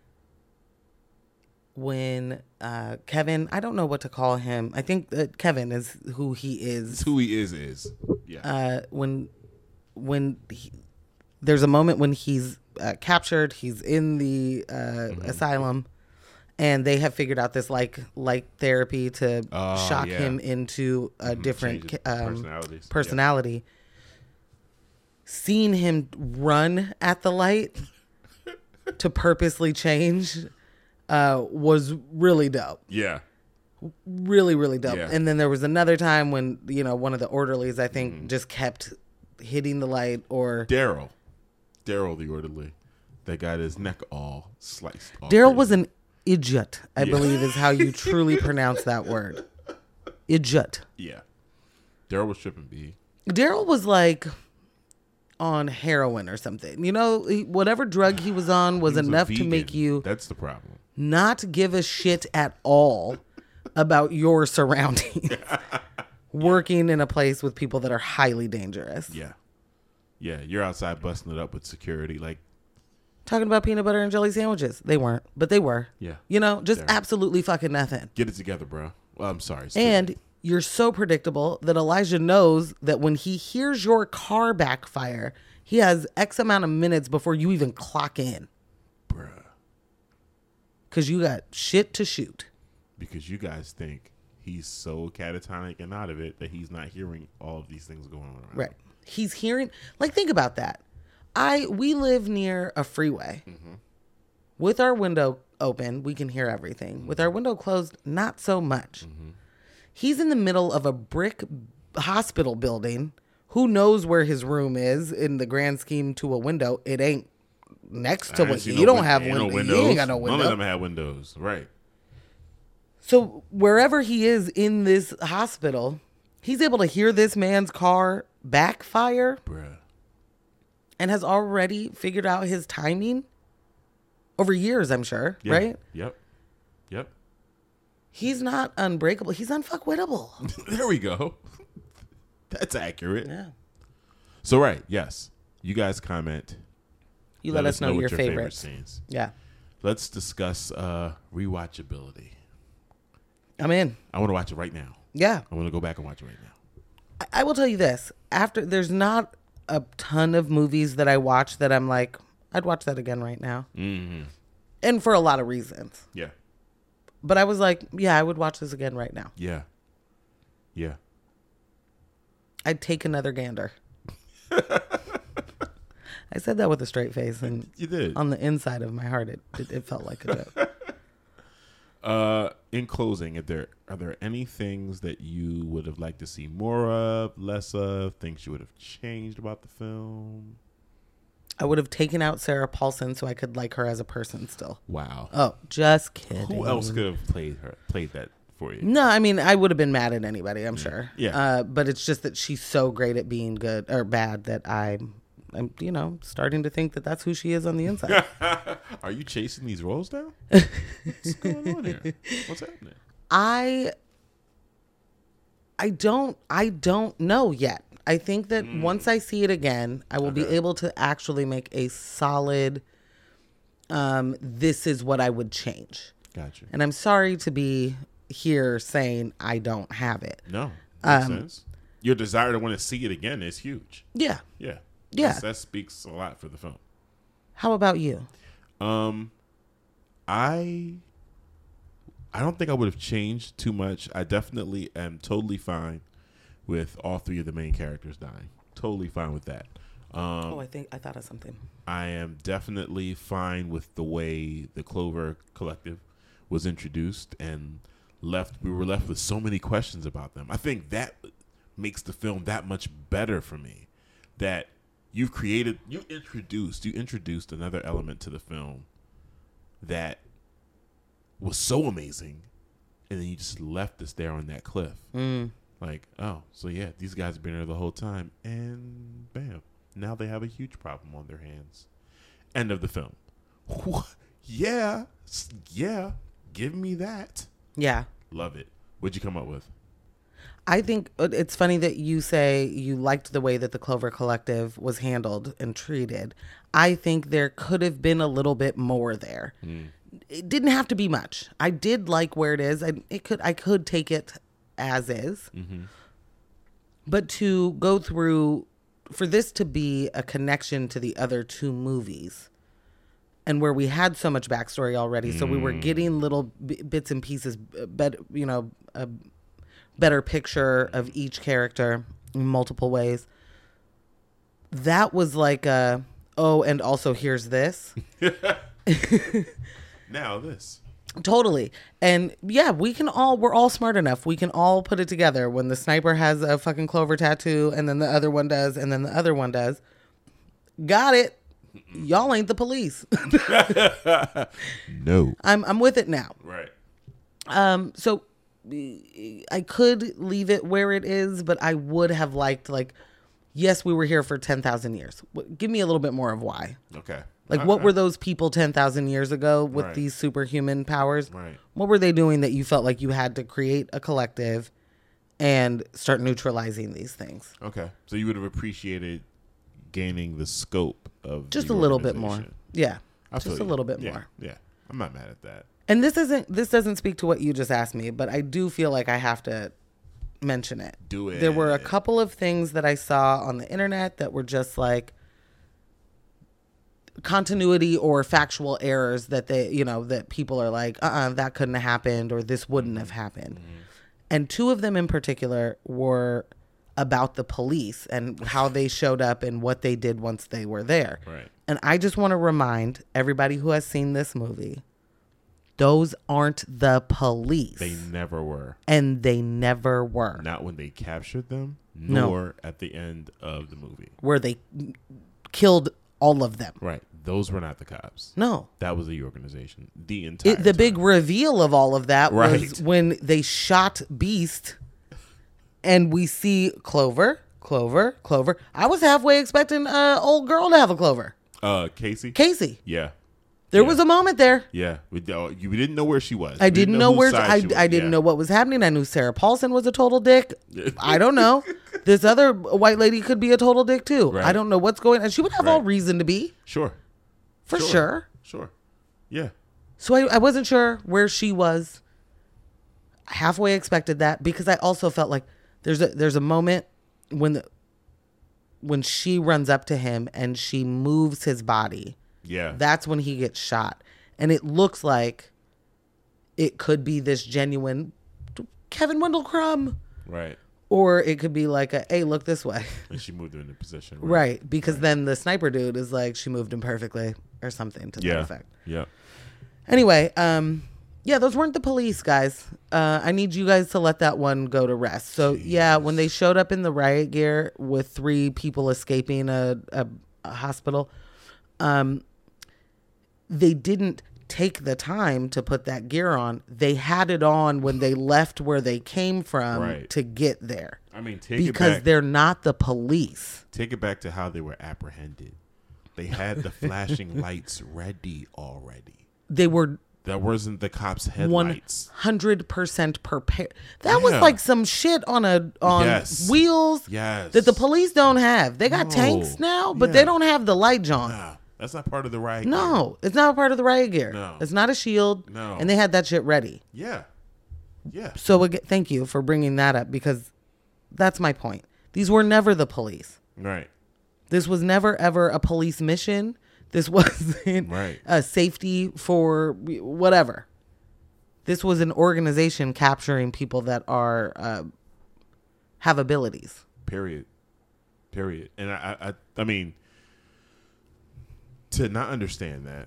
When uh, Kevin, I don't know what to call him. I think that Kevin is who he is. It's who he is is. Yeah. Uh, when when he, there's a moment when he's uh, captured, he's in the uh, Mm-hmm. asylum, and they have figured out this like like therapy to Oh, shock yeah. him into a different Change his um, personalities. personality. Seeing him run at the light to purposely change uh, was really dope. Yeah. Really, really dope. Yeah. And then there was another time when, you know, one of the orderlies, I think, just kept hitting the light or... Daryl. Daryl the orderly. That got his neck all sliced off. Daryl was an idiot, I Yeah. believe is how you truly pronounce that word. Idiot. Yeah. Daryl was tripping B. Daryl was like on heroin or something. You know, he, whatever drug he was on was, He was a enough to vegan. make you That's the problem. not give a shit at all about your surroundings. Working in a place with people that are highly dangerous. Yeah. Yeah. You're outside busting it up with security. Like, Talking about peanut butter and jelly sandwiches. They weren't, but they were. yeah. You know, just They're- absolutely fucking nothing. Get it together, bro. Well, I'm sorry. And you're so predictable that Elijah knows that when he hears your car backfire, he has X amount of minutes before you even clock in. Bruh. Because you got shit to shoot. Because you guys think he's so catatonic and out of it that he's not hearing all of these things going on around. Right. He's hearing, like, think about that. I, we live near a freeway. Mm-hmm. With our window open, we can hear everything. Mm-hmm. With our window closed, not so much. He's in the middle of a brick hospital building who knows where his room is in the grand scheme to a window? It ain't next to I what see you no don't win- have ain't window. no You windows. ain't got no window. None of them had windows. Right. So wherever he is in this hospital, he's able to hear this man's car backfire Bruh. and has already figured out his timing over years, I'm sure, Yeah. right? Yep. Yep. He's not unbreakable. He's unfuckwittable. There we go. That's accurate. Yeah. So, right. Yes. You guys comment. You let, us know, your, what your favorite favorites. scenes. Yeah. Let's discuss uh, rewatchability. I'm in. I want to watch it right now. Yeah. I want to go back and watch it right now. I, I will tell you this. After there's not a ton of movies that I watch that I'm like, I'd watch that again right now. Mm-hmm. And for a lot of reasons. Yeah. But I was like, yeah, I would watch this again right now. Yeah. Yeah. I'd take another gander. I said that with a straight face, and You did. on the inside of my heart, it it, it felt like a joke. Uh, in closing, if there are there any things that you would have liked to see more of, less of, things you would have changed about the film? I would have taken out Sarah Paulson so I could like her as a person still. Wow. Oh, just kidding. Who else could have played her? Played that for you? No, I mean, I would have been mad at anybody, I'm sure. Yeah. Uh, but it's just that she's so great at being good or bad that I'm, I'm, you know, starting to think that that's who she is on the inside. Are you chasing these roles down? What's going on here? What's happening? I, I don't, I don't know yet. I think that Mm. once I see it again, I will be Okay. able to actually make a solid, um, this is what I would change. Gotcha. And I'm sorry to be here saying I don't have it. No, makes Um, sense. Your desire to want to see it again is huge. Yeah. Yeah. Yeah. That's- that speaks a lot for the film. How about you? Um, I I don't think I would have changed too much. I definitely am totally fine with all three of the main characters dying. Totally fine with that. Um, Oh, I think I thought of something. I am definitely fine with the way the Clover Collective was introduced and left. We were left with so many questions about them. I think that makes the film that much better for me. That you've created, you introduced, you introduced another element to the film that was so amazing, and then you just left us there on that cliff. Mm. Like, oh, so yeah, these guys have been there the whole time, and bam, now they have a huge problem on their hands. End of the film. Yeah, s- yeah, give me that. Yeah. Love it. What'd you come up with? I think uh, it's funny that you say you liked the way that the Clover Collective was handled and treated. I think there could have been a little bit more there. Mm. It didn't have to be much. I did like where it is. I it could I could take it as is. Mm-hmm. But to go through for this to be a connection to the other two movies and where we had so much backstory already, so we were getting little b- bits and pieces, but you know, a better picture of each character in multiple ways. That was like a, oh, and also here's this. Now this. Totally. And yeah, we can all, we're all smart enough. We can all put it together when the sniper has a fucking Clover tattoo and then the other one does and then the other one does. Got it. Y'all ain't the police. No. I'm I'm with it now. Right. Um so I could leave it where it is, but I would have liked like yes, we were here for ten thousand years. Give me a little bit more of why. Okay. Like, All what right. were those people ten thousand years ago with Right. these superhuman powers? Right. What were they doing that you felt like you had to create a collective and start neutralizing these things? Okay. So you would have appreciated gaining the scope of Just the a little bit more. organization. Yeah. I feel Just a you. little bit Yeah, more. Yeah. I'm not mad at that. And this isn't, this doesn't speak to what you just asked me, but I do feel like I have to mention it. Do it. There were a couple of things that I saw on the internet that were just like continuity or factual errors that they, you know, that people are like, uh-uh, that couldn't have happened or this wouldn't have happened. And two of them in particular were about the police and how they showed up and what they did once they were there. Right. And I just want to remind everybody who has seen this movie Those aren't the police. They never were. And they never were. Not when they captured them, No. nor at the end of the movie. Where they killed all of them. Right. Those were not the cops. No. That was the organization. The entire It, the big time. reveal of all of that Right. was when they shot Beast and we see Clover, Clover, Clover. I was halfway expecting uh old girl to have a Clover. Uh, Casey? Casey. Yeah. There Yeah. was a moment there. Yeah. We, uh, you we didn't know where she was. I We didn't know whose where side I, she was. I didn't Yeah. know what was happening. I knew Sarah Paulson was a total dick. I don't know. This other white lady could be a total dick too. Right. I don't know what's going on. She would have all Right. reason to be, Sure. for sure. Sure. Yeah. So I, I wasn't sure where she was. Halfway expected that because I also felt like there's a there's a moment when the when she runs up to him and she moves his body. Yeah. That's when he gets shot. And it looks like it could be this genuine Kevin Wendell Crumb. Right. Or it could be like a, hey, look this way. And she moved him into position. Right. Because then the sniper dude is like, she moved him perfectly or something to that Yeah. effect. Yeah. Anyway, um, yeah, those weren't the police, guys. Uh, I need you guys to let that one go to rest. So, yeah, when they showed up in the riot gear with three people escaping a, a, a hospital, um, they didn't take the time to put that gear on. They had it on when they left where they came from Right. to get there. I mean, take Because it back. they're not the police. Take it back to how they were apprehended. They had the flashing lights ready already. They were That wasn't the cops' one headlights. hundred percent prepared. That was Yeah. like some shit on a on Yes. wheels Yes. that the police don't have. They got No. tanks now, but Yeah. they don't have the light, John. Nah, that's not part of the riot. No, it's not a part of the riot gear. No. It's not a shield. No. And they had that shit ready. Yeah. Yeah. So again, thank you for bringing that up because that's my point. These were never the police. Right. This was never ever a police mission. This wasn't Right. a safety for whatever. This was an organization capturing people that are uh, have abilities. Period. Period. And I, I, I mean, to not understand that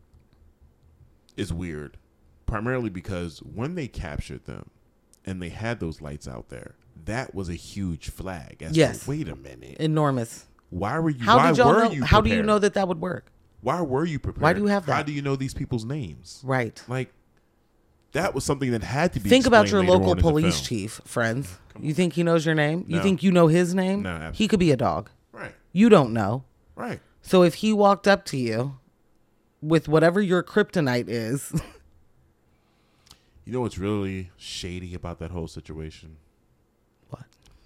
is weird. Primarily because when they captured them and they had those lights out there, that was a huge flag. As Yes. to, wait a minute. Enormous. Why were you? How why did y'all were know? you? How do you prepared? know that that would work? Why were you prepared? Why do you have How that? do you know these people's names? Right. Like, that was something that had to be. Think about your explained later local on in the police film. chief, friends. You think he knows your name? You No. think you know his name? No, absolutely. He could be a dog. Right. You don't know. Right. So if he walked up to you with whatever your kryptonite is, You know what's really shady about that whole situation? what?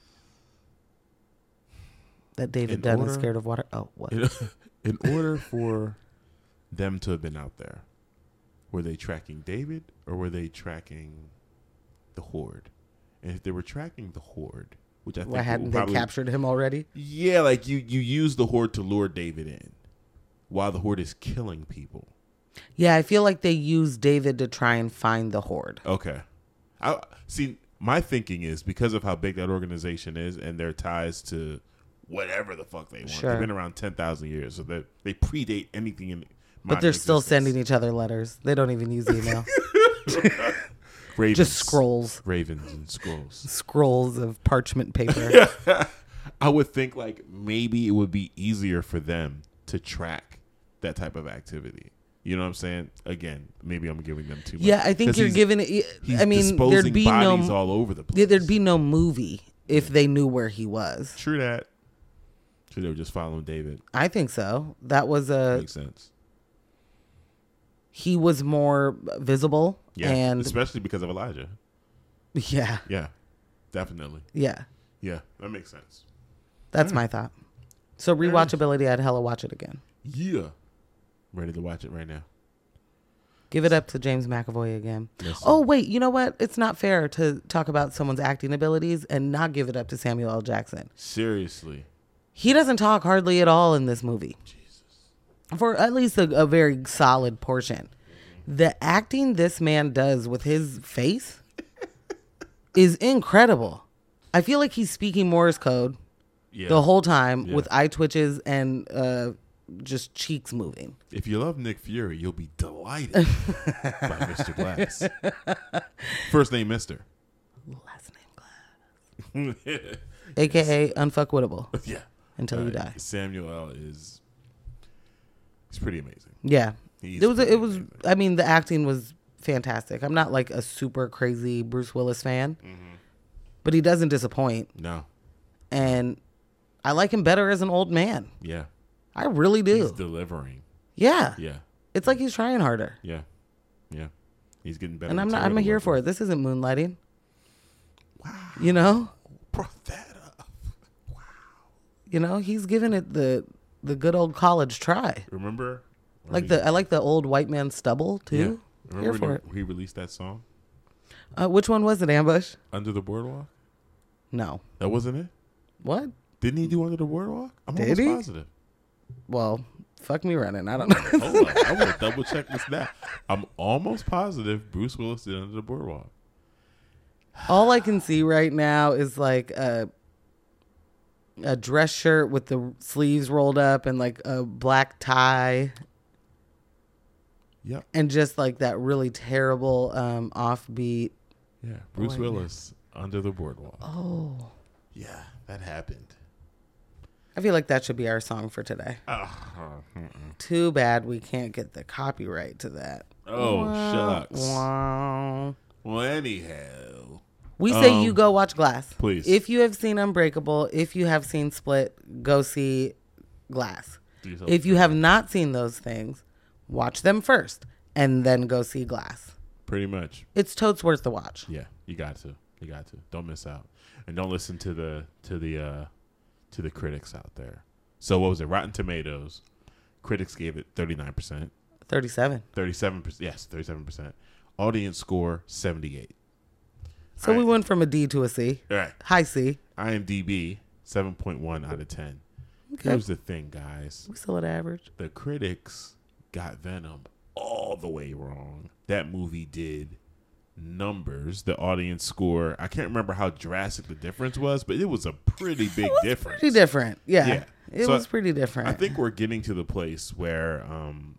That David In Dunn is order- scared of water? Oh, what? In, in order for them to have been out there, were they tracking David or were they tracking the Horde? And if they were tracking the Horde, which I think Why hadn't probably, they captured him already? Yeah, like you you use the Horde to lure David in, while the Horde is killing people. Yeah, I feel like they used David to try and find the Horde. Okay, I see. My thinking is because of how big that organization is and their ties to whatever the fuck they want. Sure. They've been around ten thousand years, so they they predate anything in. But they're still sending each other letters. They don't even use email. Ravens, Just scrolls. Ravens and scrolls. Scrolls of parchment paper. I would think like maybe it would be easier for them to track that type of activity. You know what I'm saying? Again, maybe I'm giving them too much. Yeah, I think 'Cause you're he's- giving it. He's I mean, disposing there'd be no bodies all over the place. yeah, there'd be no movie if they knew where he was. True that. True, they were just following David. I think so. That was a Makes sense. he was more visible Yeah, and especially because of Elijah. yeah, Yeah, definitely. yeah. Yeah, that makes sense. That's my thought. So rewatchability, I'd hella watch it again. Yeah, ready to watch it right now. Give it up to James McAvoy again. Listen. Oh wait, you know what? It's not fair to talk about someone's acting abilities and not give it up to Samuel L. Jackson. Seriously. He doesn't talk hardly at all in this movie. Jesus. For at least a, a very solid portion. The acting this man does with his face is incredible. I feel like he's speaking Morse code Yeah. the whole time Yeah. with eye twitches and uh, just cheeks moving. If you love Nick Fury, you'll be delighted by Mister Glass. First name Mister Last name Glass. A K A unfuckwittable. Yeah. Until Uh, you die. Samuel L. is he's pretty amazing. Yeah. He's It was. pretty It was. amazing. I mean, the acting was fantastic. I'm not like a super crazy Bruce Willis fan, Mm-hmm. but he doesn't disappoint, No. and I like him better as an old man. Yeah. I really He's do. delivering. Yeah. Yeah. It's like he's trying harder, Yeah. Yeah. He's getting better. and I'm not. material I'm to here work for with. it. This isn't moonlighting. Wow. You know. Brought that up. You know. He's giving it the the good old college try. Remember? Like the I like the old white man stubble too. Yeah. Here Remember for when it. he released that song? Uh, which one was it? Ambush? Under the Boardwalk? No. That wasn't it? What? Didn't he do Under the Boardwalk? I'm Did almost he? positive. Well, fuck me running. I don't know. Hold on. I want to double check this now. I'm almost positive Bruce Willis did Under the Boardwalk. All I can see right now is like a a dress shirt with the sleeves rolled up and like a black tie Yep. and just like that really terrible um, offbeat. Yeah. Bruce Boy, man. Willis, Under the Boardwalk. Oh, Yeah, that happened. I feel like that should be our song for today. Uh, mm-mm. Too bad we can't get the copyright to that. Oh, Wah, shucks. wah. Well, anyhow. We say Um, you go watch Glass. please. If you have seen Unbreakable, if you have seen Split, go see Glass. Do yourself If a you favor. have not seen those things, watch them first and then go see Glass. Pretty much. It's totes worth the watch. Yeah, you got to. You got to. Don't miss out. And don't listen to the to the uh to the critics out there. So what was it? Rotten Tomatoes. Critics gave it thirty-nine percent. thirty-seven. thirty-seven percent. Yes, thirty-seven percent. Audience score seventy-eight. So we Alright. went from a D to a C. All right. High C. IMDb seven point one out of ten. Okay. Here's the thing, guys. We still at average. The critics got Venom all the way wrong. That movie did numbers. The audience score, I can't remember how drastic the difference was, but it was a pretty big difference. Pretty different. Yeah. Yeah. It So was pretty different. I think we're getting to the place where um,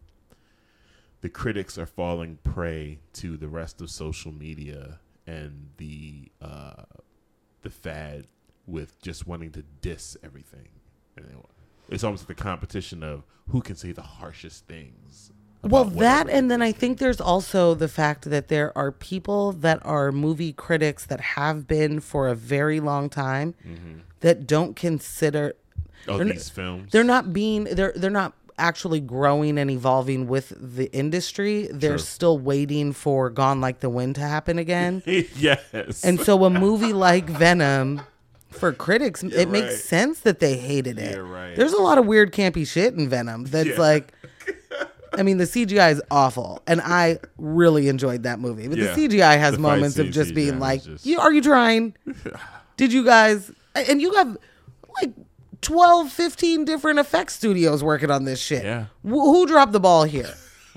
the critics are falling prey to the rest of social media and the uh, the fad with just wanting to diss everything. And it- it's almost like the competition of who can say the harshest things. Well, about that, whatever and then I exists. think there's also the fact that there are people that are movie critics that have been for a very long time that don't consider. oh, they're n- these films. They're not being. They're they're not actually growing and evolving with the industry. They're True. still waiting for Gone Like the Wind to happen again. yes. And so a movie like Venom, for critics, it right. makes sense that they hated it. You're right. There's a lot of weird campy shit in Venom that's Yeah. like, I mean, the C G I is awful, and I really enjoyed that movie. But Yeah. the C G I has The fight moments of scene just C G I being was like, just- "You are you trying? Did you guys?" And you have like twelve, fifteen different effects studios working on this shit. Yeah. Wh- who dropped the ball here?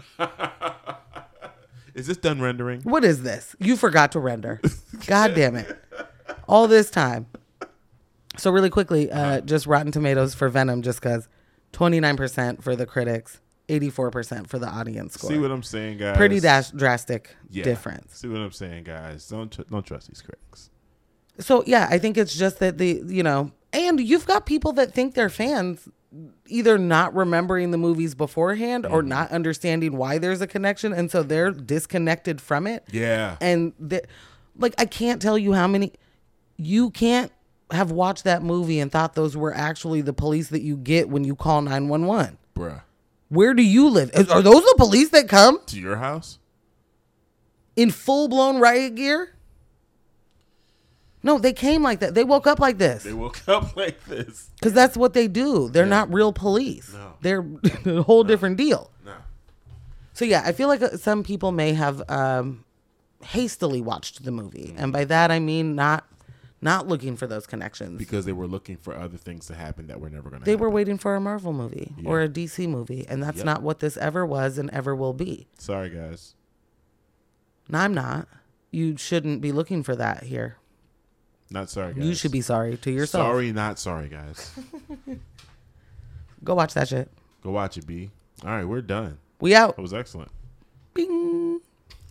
Is this done rendering? What is this? You forgot to render. God damn it. All this time. So really quickly, uh, just Rotten Tomatoes for Venom, just because twenty-nine percent for the critics, eighty-four percent for the audience score. See what I'm saying, guys? Pretty dash- drastic Yeah. difference. See what I'm saying, guys? Don't tr- don't trust these critics. So yeah, I think it's just that the, you know, and you've got people that think they're fans either not remembering the movies beforehand or not understanding why there's a connection. And so they're disconnected from it. Yeah. And the, like, I can't tell you how many, you can't have watched that movie and thought those were actually the police that you get when you call nine one one. Bruh. Where do you live? Are those the police that come To your house? in full blown riot gear? No, they came like that. They woke up like this. They woke up like this. Because that's what they do. They're Yeah. not real police. No. They're a whole different deal. No. So yeah, I feel like uh, some people may have um, hastily watched the movie, and by that I mean not not looking for those connections. Because they were looking for other things to happen that were never going to They happen. were waiting for a Marvel movie or Yeah. a D C movie, and that's Yep. not what this ever was and ever will be. Sorry, guys. No, I'm not. You shouldn't be looking for that here. Not sorry, guys. You should be sorry to yourself. Sorry, not sorry, guys. Go watch that shit. Go watch it, B. All right, we're done. We out. That was excellent. Bing.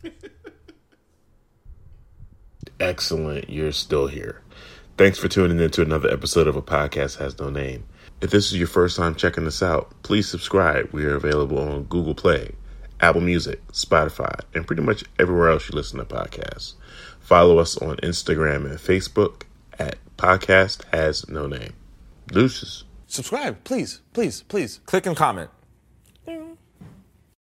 Excellent. You're still here. Thanks for tuning in to another episode of A Podcast Has No Name. If this is your first time checking us out, please subscribe. We are available on Google Play, Apple Music, Spotify, and pretty much everywhere else you listen to podcasts. Follow us on Instagram and Facebook at Podcast Has No Name. Deuces. Subscribe, please, please, please. Click and comment.